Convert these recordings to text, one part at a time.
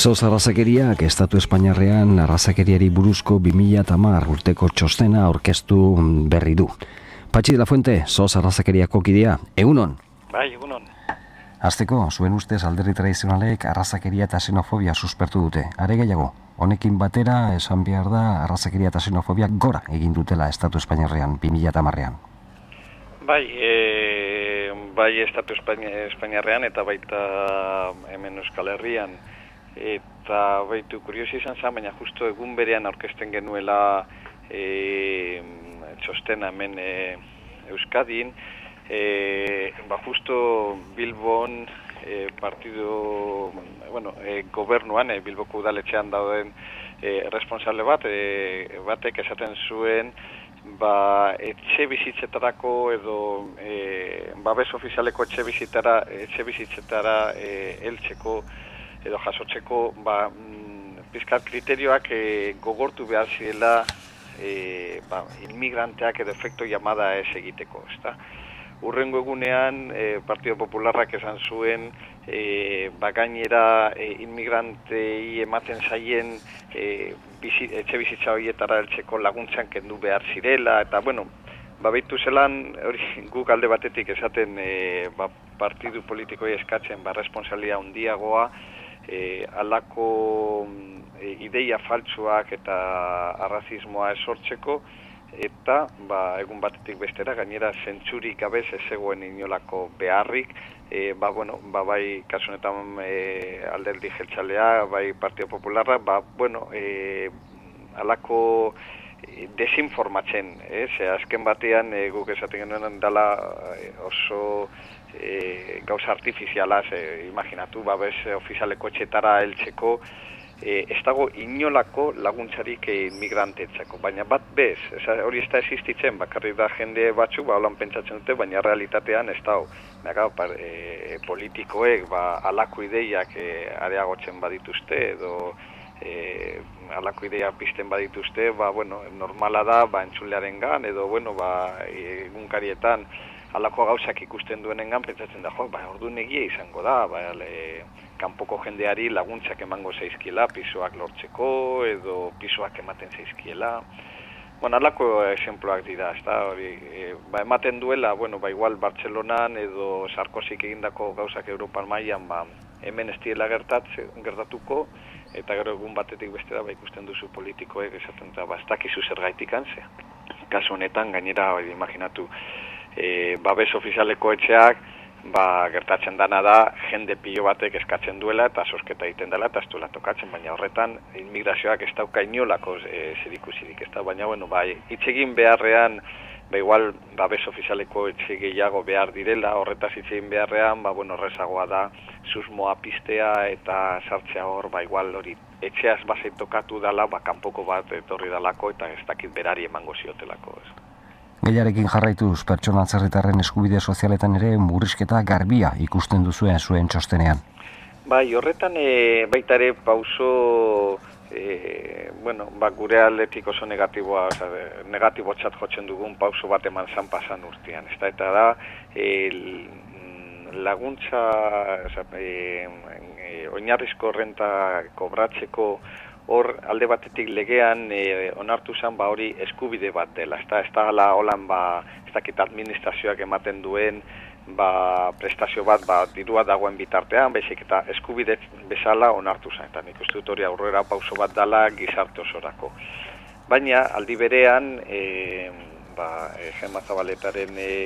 Sos arrazakeriak Estatu Espainiarrean arrazakeriari buruzko 2010 urteko txostena aurkeztu berri du. Patxi de la Fuente, sos arrazakeriako kidea, egunon? Bai, egunon. Hasteko, zuen ustez alderdi tradizionalek arrazakeria eta xenofobia suspertu dute. Are gehiago, honekin batera esan behar da arrazakeria eta xenofobia gora egin dutela Estatu Espainiarrean 2010ean. Bai Estatu Espainiarrean eta baita hemen Euskal Herrian. Eta baitu kuriosi izan zen, baina justo egun berean aurkezten genuela txostena hemen Euskadin, justo Bilbon gobernuan, Bilboko udaletxean dauden responsable batek esaten zuen etxe bizitzetarako edo babes ofizialeko etxe bizitzetara heltzeko edo jasotzeko pizkat kriterioak gogortu behar zirela inmigranteak edo efekto llamada ez egiteko, ezta? Hurrengo egunean Partido Popularrak esan zuen gainera inmigrantei ematen zaien etxe bizitza horietara heltzeko laguntzan kendu behar zirela, eta behitu zelan hori guk alde batetik esaten partidu politikoi eskatzen responsalia handiagoa alako ideia faltsuak eta arrazismoa esortzeko, eta egun batetik bestera gainera zentzurik gabez ez zegoen inolako beharrik, bai kasu honetan alderdi jeltzalea, bai Partido Popularra, alako desinformatzen, azken batean guk esaten genuen dela oso gauza artifizialaz, imaginatu, babes ofizialeko etxetara heltzeko, ez dago inolako laguntzarik inmigranteetzako, baina bat bez, hori ez da existitzen, bakarrik da jende batzuk, holan pentsatzen dute, baina realitatean ez dago. Politikoek alako ideiak areagotzen badituzte, edo alako ideia pizten badituzte, normala da, entzulearengan, edo, egunkarietan, alako gauzak ikusten duenengan, pentsatzen da, orduan egia izango da, kanpoko jendeari laguntzak emango zaizkiela, pisoak lortzeko, edo pisoak ematen zaizkiela. Alako esenploak dira, ematen duela, igual Bartzelonan edo Sarkozik egindako gauzak Europan mailan, hemen ez direla gertatuko, eta gero egun batetik bestera ikusten duzu politikoek esaten da, ez dakizu zergaitik antzea. Kasu honetan, gainera, imaginatu, babes ofizialeko etxeak, gertatzen dana da, jende pilo batek eskatzen duela eta sosketa egiten dela eta ez duela tokatzen, baina horretan inmigrazioak ez dauka inolako zerikusirik, ez da, baina, hitz egin beharrean, igual babes ofizialeko etxe gehiago behar direla, horretaz hitz egin beharrean, horrezagoa da, susmoa piztea eta sartzea hor, igual hori etxeaz bazait tokatu dela, kanpoko bat etorri dalako eta ez dakit berari emango ziotelako, ez. Gehiarekin jarraituz, pertsona atzerritarren eskubide sozialetan ere murrizketa garbia ikusten duzuen zuen txostenean. Horretan baita ere pauso, gure aldetik oso negatibotzat jotzen dugun pauso bat eman zan pasan urtean. Eta da, laguntza, oinarrizko renta kobratzeko, hor alde batetik legean onartu zen hori eskubide bat dela. Ez da holan ez dakit administrazioak ematen duen prestazio bat dirua dagoen bitartean, baizik eta eskubide bezala onartu zen. Eta nik uste dut hori aurrera pauso bat dela gizarte osorako. Baina aldi berean, Gemma Zabaletaren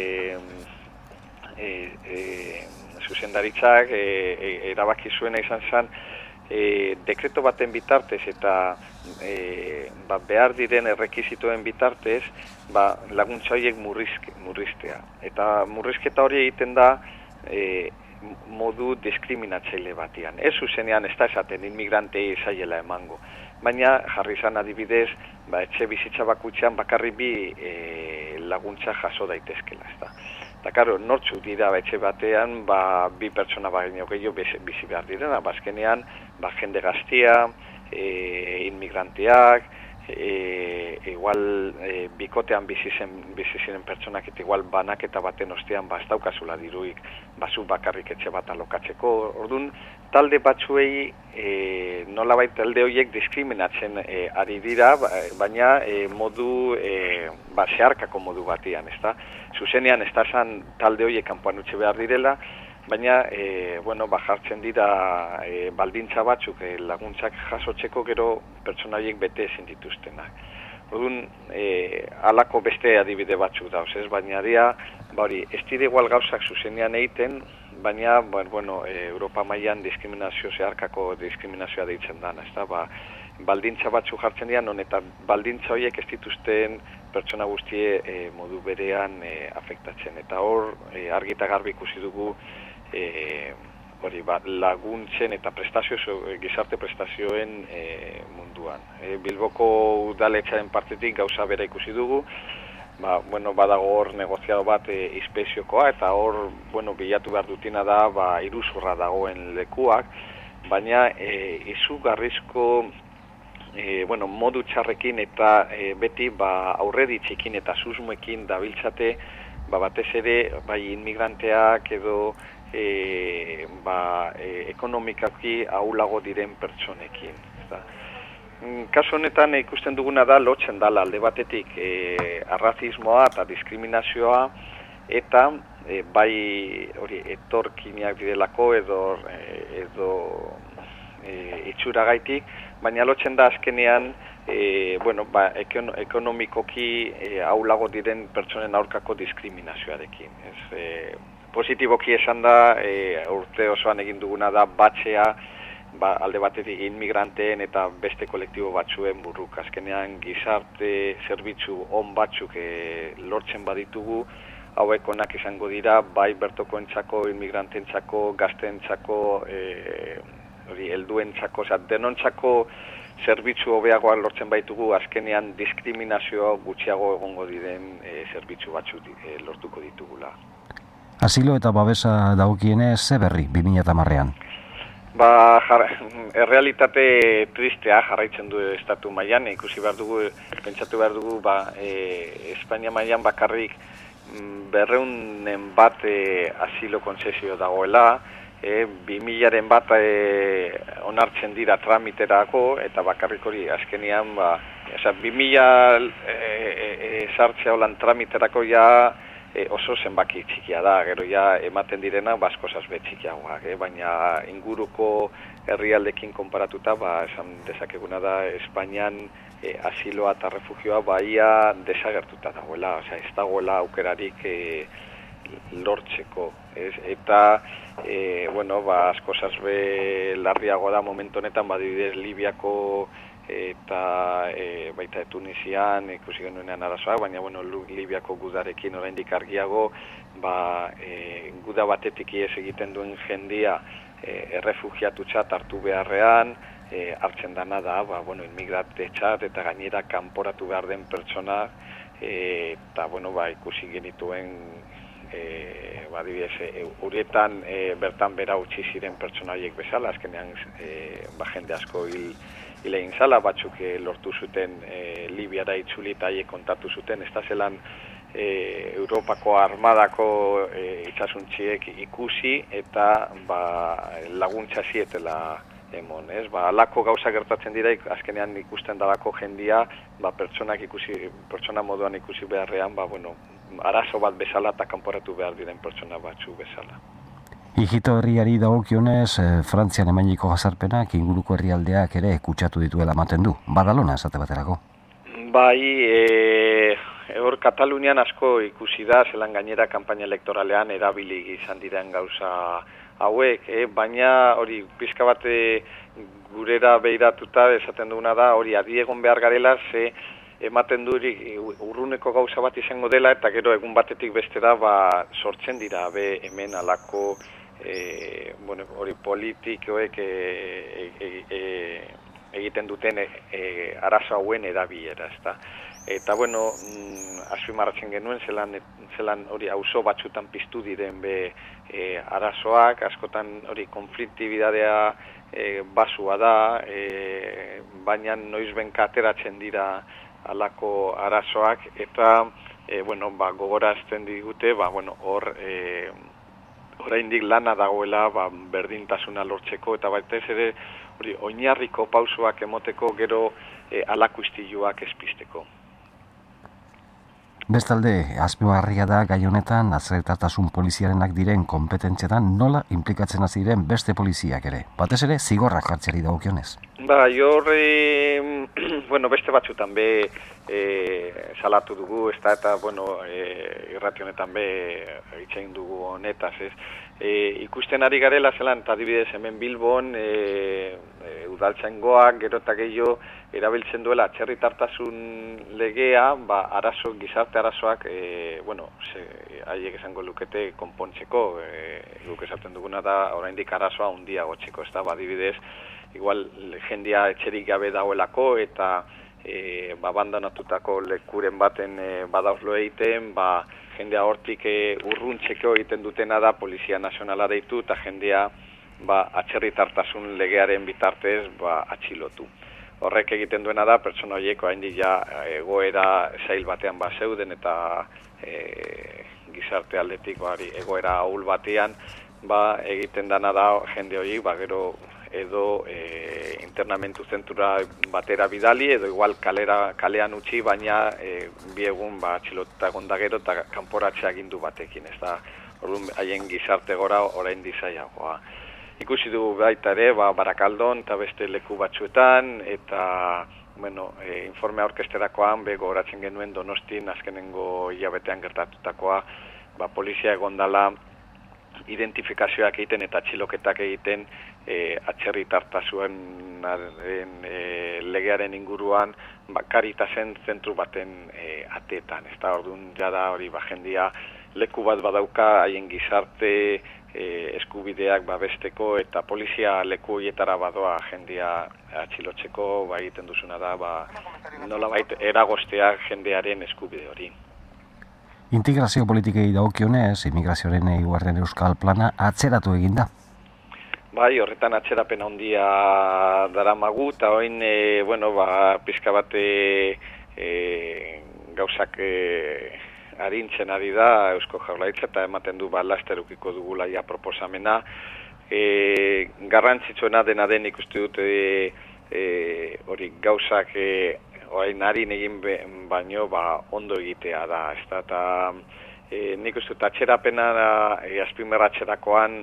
zuzendaritzak erabaki zuena izan zen, dekreto baten bitartez eta behar diren errekizitoen bitartez laguntza horiek murriztea. Eta murrizketa hori egiten da modu diskriminatzaile batean. Ez zuzenean ez da esaten inmigrantei zaiela emango. Baina jarri izan adibidez, etxe bizitza bakutzean bakarrik bi laguntza jaso daitezkela, ez da. Eta karo, nortzuk dira etxe batean, bi pertsona baino gehiago bizi behar direna, azkenean, jende gaztia, inmigranteak, igual bikotean bizi ziren pertsonak eta igual banaketa baten ostean ez daukazula diruik zu bakarrik etxe bat alokatzeko. Orduan, talde batzuei nolabait talde horiek diskriminatzen ari dira, baina modu zeharkako modu batian, ezta? Zuzenean ez da esan talde horiek kanpoan utzi behar direla, baina jartzen dira baldintza batzuk laguntzak jasotzeko gero pertsona horiek bete ezin dituztenak. Orduan, halako beste adibide batzuk dauz, ez? Baina ez dira igual gauzak zuzenean egiten, baina Europa mailan diskriminazio zeharkako diskriminazioa deitzen dana, ezta? Baldintza batzuk jartzen dira, non eta baldintza horiek ez dituzten pertsona guztie modu berean afektatzen. Eta hor argi eta garbi ikusi dugu laguntzen eta gizarte prestazioen munduan. Bilboko udaletxaren partetik gauza bera ikusi dugu, badago hor negoziado bat inspekziokoa eta hor bilatu behar dutina da iruzurra dagoen lekuak, baina izugarrizko modu txarrekin eta beti aurreritzekin eta susmoekin dabiltzate batez ere inmigranteak edo ekonomikaki ahulago diren pertsonekin. Kasu honetan ikusten duguna da lotzen dala alde batetik arrazismoa eta diskriminazioa eta etorkinak direlako edo itxuragaitik, baina lotzen da azkenean ekonomikoki ahulago diren pertsonen aurkako diskriminazioarekin. Positiboki esan da, urte osoan egin duguna da batzea alde batetik inmigranteen eta beste kolektibo batzuen burruk. Azkenean gizarte zerbitzu on batzuk lortzen baditugu, hauek onak izango dira, bai bertokoentzako, inmigranteentzako, gazteentzako, helduentzako, denontzako zerbitzu hobeagoa lortzen baitugu, azkenean diskriminazioa gutxiago egongo diren zerbitzu batzuk lortuko ditugula. Asilo eta babesa dagokienez ze berri 2010ean? Errealitate tristea jarraitzen du estatu mailan, ikusi behar dugu, pentsatu behar dugu, Espainia mailan bakarrik 200 bat asilo konzesio dagoela, 2000-aren bat onartzen dira tramiterako, eta bakarrik hori azkenean, 2000 sartzea holan tramiterako oso zenbaki txikia da, gero ematen direna baskozaz betxikiagoak, baina inguruko herrialdekin konparatuta, esan dezakeguna da, Espainian asiloa eta refugioa baia desagertuta dagoela, ez dagoela aukerarik lortzeko, eta askozaz larriago da momentu honetan, badibidez Libiako eta baita Tunisian ikusi genuenean arazoak, baina Libiako gudarekin oraindik argiago, guda batetik ihes egiten duen jendia errefugiatutzat hartu beharrean, hartzen dana da, inmigrantetzat eta gainera kanporatu behar den pertsona, eta ikusi genituen urietan bertan bera utzi ziren pertsona horiek bezala, azkenean jende asko hil egin zala, batzuk lortu zuten Libiara itzuli eta haiek kontatu zuten, ez da zelan Europako armadako itxasuntziek ikusi eta laguntza zietela emon, ez? Alako gauza gertatzen dira, azkenean ikusten dalako jendia, pertsona moduan ikusi beharrean, arazo bat bezala eta kanporatu behar diren pertsona batzu bezala. Hijito herriari dagokionez, Frantzian emainiko jazarpenak inguruko herrialdeak ere kutsatu dituela ematen du. Badalona esate baterako? Hor Katalunian asko ikusi da, zelan gainera kanpaina elektoralean erabili izan diren gauza hauek, baina hori pizka bat gurera behiratuta esaten duguna da, hori adi egon behar garela, ze ematen du urruneko gauza bat izango dela, eta gero egun batetik bestera sortzen dira hemen alako hori politikoek egiten duten arazo hauen erabilera, ezta. Eta, bueno, azpimarratzen genuen, zelan hori auzo batzutan piztu diren arazoak, askotan hori konfliktibidadea basua da, baina noizbenka ateratzen dira halako arazoak, eta gogorazten digute, hor oraindik lana dagoela berdintasuna lortzeko, eta batez ere hori oinarriko pausoak emoteko gero halako istiluak ez pizteko. Bestalde, azpimarragarria da gai honetan atzerritartasun poliziarenak diren konpetentzietan nola inplikatzen hasi diren beste poliziak ere. Batez ere zigorrak jartzeari dagokionez. Beste batzutan salatu dugu, eta irrati honetan hitz egin dugu honetaz, ez? Ikusten ari garela zelan, eta adibidez hemen Bilbon udaltzaingoak gero eta gehiago erabiltzen duela atzerritartasun legea, gizarte arazoak, haiek esango lukete konpontzeko, guk esaten duguna da oraindik arazoa handiagotzeko, ez da, adibidez, igual jendea etxerik gabe dagoelako eta abandonatutako lekuren baten badauzlo egiten, jendea hortik urruntzeko egiten dutena da Polizia Nazionala deitu eta jendea atzerritartasun legearen bitartez atxilotu. Horrek egiten duena da, pertsona horiek oraindik egoera zail batean zeuden eta gizarte aldetik egoera ahul batean egiten dena da jende horiek gero edo internamentu zentura batera bidali edo igual kalean utzi, baina bi egun atxilota egon da gero eta kanporatzea agindu batekin, ez da, orduan haien gizarte gora orain dizaiagoa. Ikusi dugu baita ere, Barakaldon eta beste leku batzuetan, eta informea orkesterakoan gogoratzen genuen Donostin azkenengo hilabetean gertatutakoa, polizia egondala identifikazioak egiten eta atxiloketak egiten atzerritartasunaren legearen inguruan Karitasen zentru baten atetan. Ez da, orduan jada hori jendia leku bat badauka haien gizarte eskubideak babesteko eta polizia leku horietara badoa jendia atxilotzeko egiten duzuna da nolabait eragoztea jendearen eskubide hori. Integrazio politikei dagokionez, immigrazioaren hirugarren euskal plana atzeratu egin da. Horretan atzerapen handia daramagu, eta orain pixka bat gauzak arintzen ari da Eusko Jaurlaritza eta ematen du laster edukiko dugula proposamena. Garrantzitsuena dena den ikuste dut hori gauzak orain harin egin baino ondo egitea da, ez da, eta nik uste dut atzerapena azpimarratzerakoan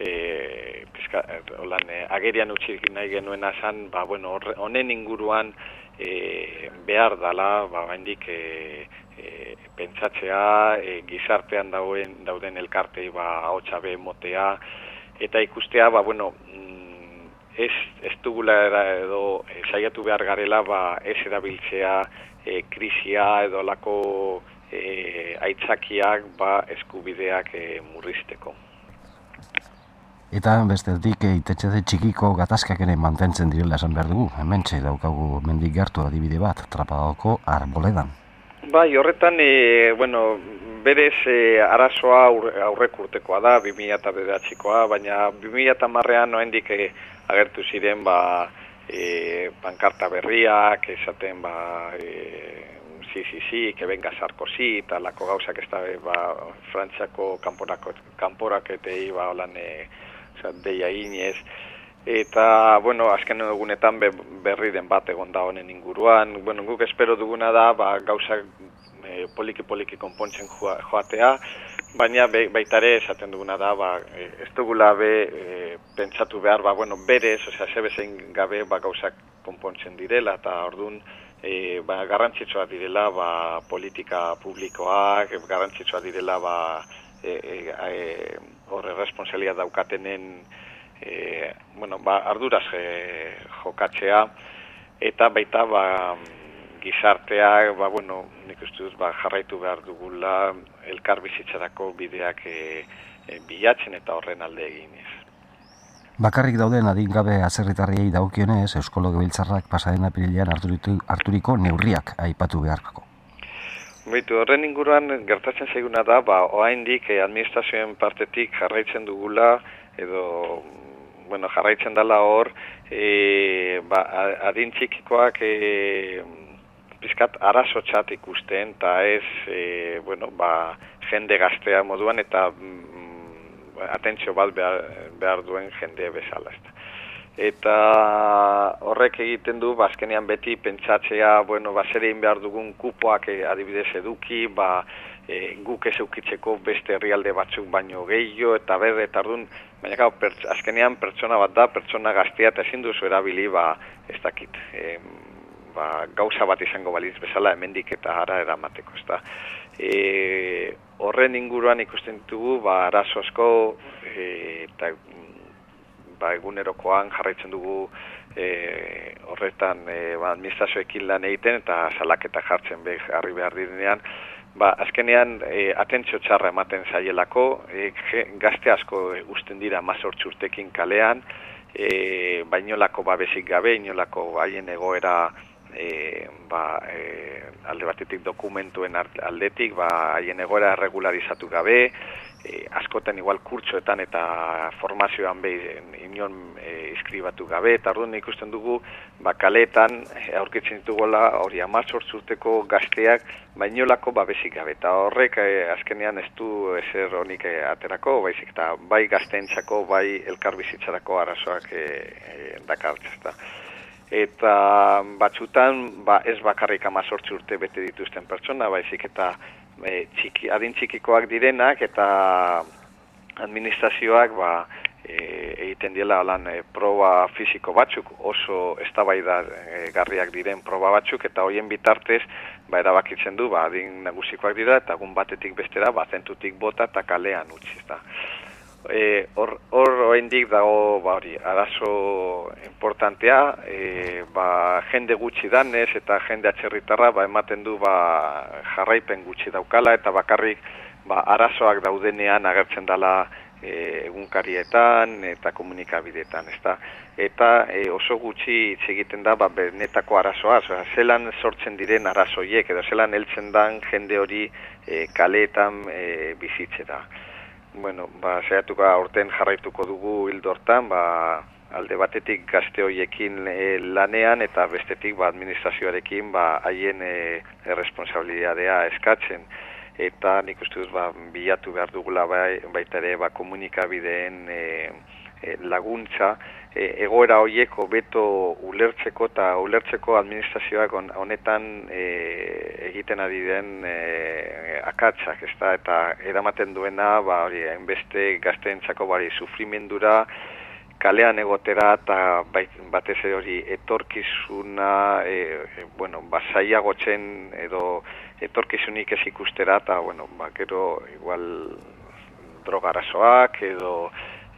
agerian utzi nahi genuena zan, honen inguruan behar dala, hendik pentsatzea, gizartean dauden elkartei ahotsa be motea, eta ikustea, ez dugula edo saiatu behar garela ez erabiltzea krisia edo lako aitzakiak eskubideak murrizteko. Eta bestetik itetxe txikiko gatazkak ere mantentzen direla esan behar dugu. Hementxe daukagu mendik gertu adibide bat, Trapadoko Arboledan. Horretan, berez arazoa aurrek urtekoa da, 2009koa, baina 2010ean oraindik agertu ziren pankarta berriak, esaten sí, que venga Sarkozy, eta lako gauzak ez da Frantziako kanporaketei holan deia inez. Eta, azken egunetan berri den bat egon da honen inguruan. Guk espero duguna da gauzak poliki konpontzen joatea, baina baitare esaten duguna da ez dugula pentsatu behar, berez, zebezein gabe gauzak konpontzen direla, eta orduan garrantzitsua direla politika publikoak, garrantzitsua direla horre responsabilia daukatenen arduraz jokatzea, eta baita gizarteak nik uste dut jarraitu behar dugula elkar bizitzarako bideak bilatzen eta horren alde eginez. Bakarrik dauden adingabe atzerritarriei dagokionez, Eusko Legebiltzarrak pasaden apirilean harturiko neurriak aipatu beharko Horren inguruan gertatzen zaiguna da, oraindik administrazioen partetik jarraitzen dugula, edo, jarraitzen dela hor, adin txikikoak pizkat arazotzat ikusten, eta ez, jende gaztea moduan, eta atentzio bat behar duen jende bezala. Eta horrek egiten du, azkenean beti pentsatzea, zer egin behar dugun kupoak adibidez eduki, guk ez eukitzeko beste herrialde batzuk baino gehiago, eta eta ardun, baina azkenean pertsona bat da, pertsona gaztea, eta ezin duzu erabili, ez dakit, gauza bat izango baliz bezala hemendik eta hara eramateko, ezta. Horren inguruan ikusten ditugu, arazo asko, eta egunerokoan jarraitzen dugu horretan administrazioekin lan egiten eta salaketa jartzen harri behar direnean, azkenean atentzio txarra ematen zaielako, gazte asko usten dira 18 urtekin kalean, inolako babesik gabe, inolako haien egoera alde batetik dokumentuen aldetik, haien egoera regularizatu gabe, askotan igual kurtsoetan eta formazioan inon iskribatu gabe, eta orduan ikusten dugu, kaleetan aurkitzen ditugola hori 18 urteko gazteak, inolako babesik gabe, eta horrek azkenean ez du ezer honik aterako, baizik eta bai gazteentzako, bai elkarbizitzarako arazoak dakartzea. Eta batzutan ez bakarrik 18 urte bete dituzten pertsona, baizik eta adin txikikoak direnak eta administrazioak egiten diela proba fisiko batzuk, oso eztabaidagarriak diren proba batzuk, eta horien bitartez erabakitzen du, adin nagusikoak dira, eta egun batetik bestera, zentutik bota eta kalean utzi. Hor oraindik dago arazo importantea, jende gutxi danez eta jende atzerritarra ematen du jarraipen gutxi daukala, eta bakarrik arazoak daudenean agertzen dela egunkarietan eta komunikabideetan, eta oso gutxi hitz egiten da benetako arazoa, zelan sortzen diren arazoiek, edo zelan heltzen dan jende hori kaleetan bizitzera. Saiatuko aurten jarraituko dugu hildo hortan, alde batetik gazte horiekin lanean, eta bestetik administrazioarekin haien erresponsabilidadea eskatzen. Eta nik uste dut bilatu behar dugula baita ere komunikabideen laguntza, egoera horiek hobeto ulertzeko eta ulertzeko administrazioak honetan egiten ari den akatsak, eta eramaten duena hainbeste gazteentzako sufrimendura, kalean egotera eta batez hori etorkizuna zailagotzen edo etorkizunik ez ikustera, eta gero igual droga arazoak edo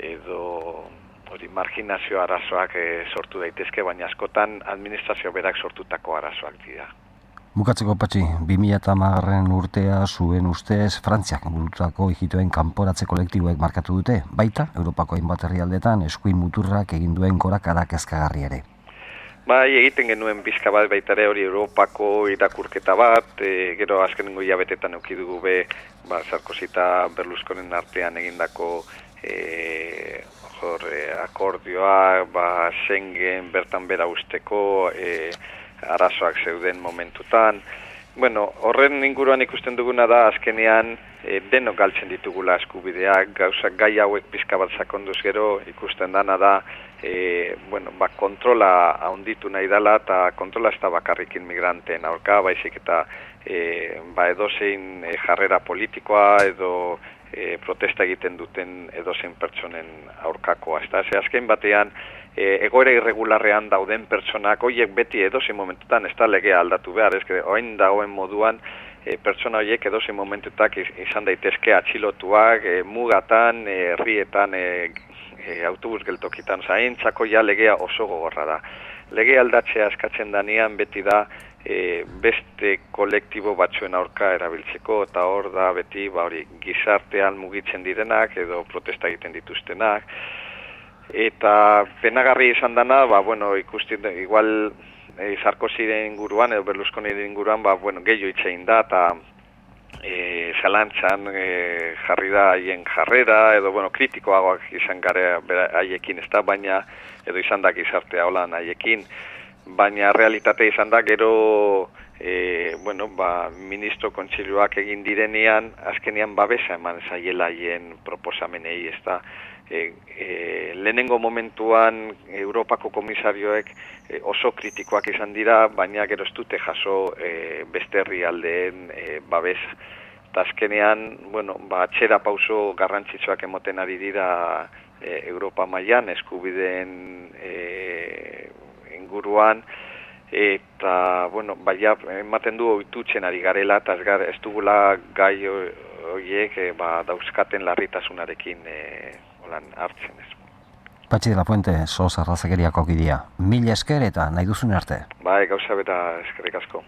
marginazio arazoak sortu daitezke, baina askotan administrazio berak sortutako arazoak dira. Bukatzeko Patxi, 2010 urtea zuen ustez Frantziak burutako ijitoen kanporatze kolektiboek markatu dute, baita Europako hainbat herrialdetan eskuin muturrak egin duen gorakada kezkagarri ere. Egiten genuen pizka bat baita ere hori Europako irakurketa bat, gero azkenengo hilabetetan eduki dugu Sarkozy eta Berlusconen artean egindako akordioa, Schengen bertan bera usteko arazoak zeuden momentutan. Horren inguruan ikusten duguna da azkenean denok galtzen ditugula eskubideak, gauzak gai hauek pizka bat sakonduz gero ikusten dana da kontrola handitu nahi dela, eta kontrola ez da bakarrik inmigranteen aurka, baizik eta edozein jarrera politikoa edo protesta egiten duten edozein pertsonen aurkakoa. Azken batean, egoera irregularrean dauden pertsonak, horiek beti edozein momentutan ez da legea aldatu behar, orain dagoen moduan pertsona horiek edozein momentutak izan daitezke atxilotuak, mugatan, herrietan, autobus geltokitan, zaintzako legea oso gogorra da. Lege aldatzea eskatzen danean beti da beste kolektibo batzuen aurka erabiltzeko, eta hor da beti gizartean mugitzen direnak edo protesta egiten dituztenak. Eta penagarri izan dana, ikusten igual Sarkozyren inguruan edo Berlusconiren inguruan gehiago hitz egin da, eta zalantzan jarri da haien jarrera, edo, bueno, kritikoagoak izan gare haiekin, ez da, baina, edo izan da gizartea holan haiekin, baina realitate izan da gero, bueno, ministro kontseiluak egin direnean, azkenean babesa eman zaiela haien proposamenei, ez da, lehenengo momentuan Europako komisarioek oso kritikoak izan dira, baina gero ez dute jaso beste herrialdeen babesa. Eta azkenean, bueno, atxera pauso garrantzitsuak emoten ari dira Europa mailan eskubideen inguruan, eta, bueno, baina ematen du ohitutzen ari garela, eta ez dugula gai horiek dauzkaten larritasunarekin hartzen ez. Patxi de la Fuente, SOS Arrazakeriako kidea. Mila esker eta nahi duzun arte. Bai, gauza beta eskerrik asko.